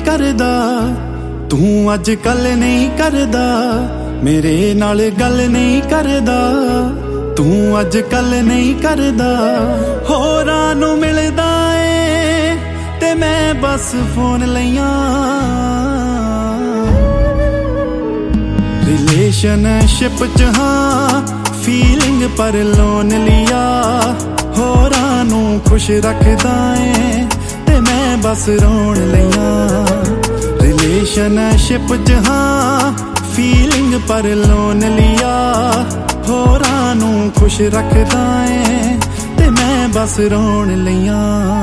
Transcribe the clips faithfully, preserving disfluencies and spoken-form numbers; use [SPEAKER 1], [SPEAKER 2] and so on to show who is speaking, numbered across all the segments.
[SPEAKER 1] करदा, तू अज कल नहीं करदा, मेरे नाल गल नहीं करदा, तू अज कल नहीं करदा। होरां नूं मिलदा ए ते मैं बस फोन लईयां, रिलेशनशिप च हाँ फीलिंग पर लोन लिया। होरां नूं खुश रखदा ए ते मैं बस रोन लईयां, रिलेशनशिप च हाँ फीलिंग पर लोन लिया। होरां नूं खुश रखदा ए ते मैं बस रोन लईयां।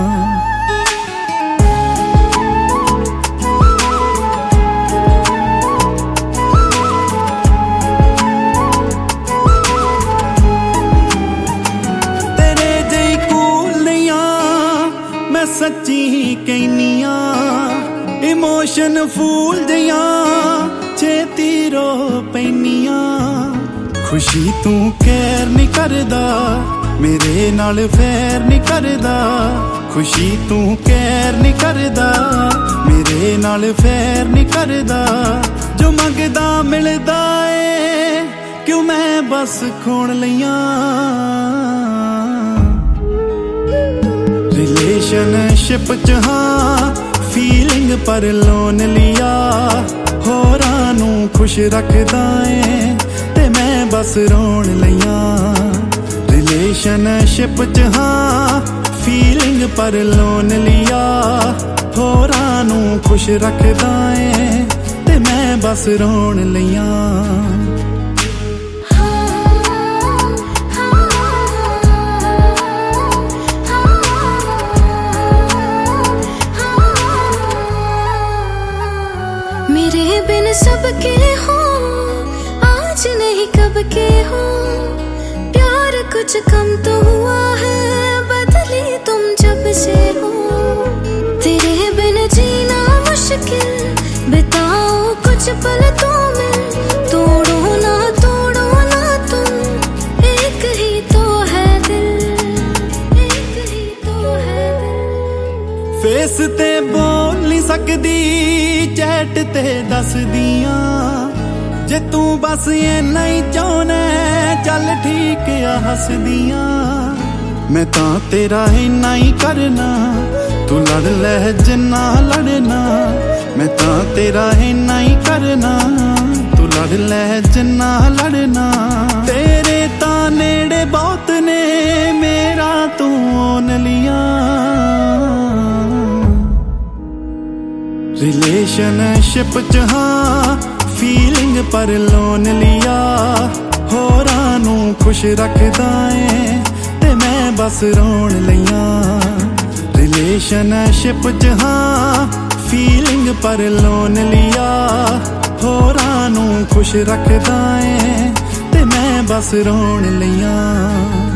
[SPEAKER 1] सच्ची कहनिया इमोशन फूल दिया छेती रो पैनिया। खुशी तू कैर नहीं करदा, मेरे नाल फैर नहीं करदा। खुशी तू कैर नहीं करदा, मेरे नाल फैर नहीं करदा। जो मंगदा मिलदा ए क्यों मैं बस खोण लईयां, रिलेशनशिप च हाँ फीलिंग पर लोन लिया। होरां नूं खुश रखदा ए ते मैं बस रोन लईयां, रिलेशनशिप च हाँ फीलिंग पर लोन लिया। होरां नूं खुश रखदा ए ते मैं बस रोन लईयां।
[SPEAKER 2] मेरे बिन सबके हो आज नहीं कब के हो, प्यार कुछ कम तो हुआ है बदली तुम जब से हो। तेरे बिन जीना मुश्किल बिताओ कुछ पल तो मिल, तोड़ो ना तोड़ो ना तुम एक ही तो है दिल, एक ही तो है दिल।
[SPEAKER 1] फेस ते बोल नहीं सकदी चैट ते दस दियां, जे तू बस इन्ना ही चाहना चल ठीक आ हस दियां। मैं तां तेरा इन्ना ही करना, तू लड़ लै जिन्ना लड़ना। मैं तां तेरा इन्ना ही करना, तू लड़ लै जिन्ना लड़ना। तेरे तां नेड़े बहुत ने मेरा तू ओन लिया, रिलेशनशिप च हाँ फीलिंग पर लोन लिया। होरां नूं खुश रखदा ए ते मैं बस रोन लईयां, रिलेशनशिप च हाँ फीलिंग पर लोन लिया। होरां नूं खुश रखदा ए ते मैं बस रोन लईयां।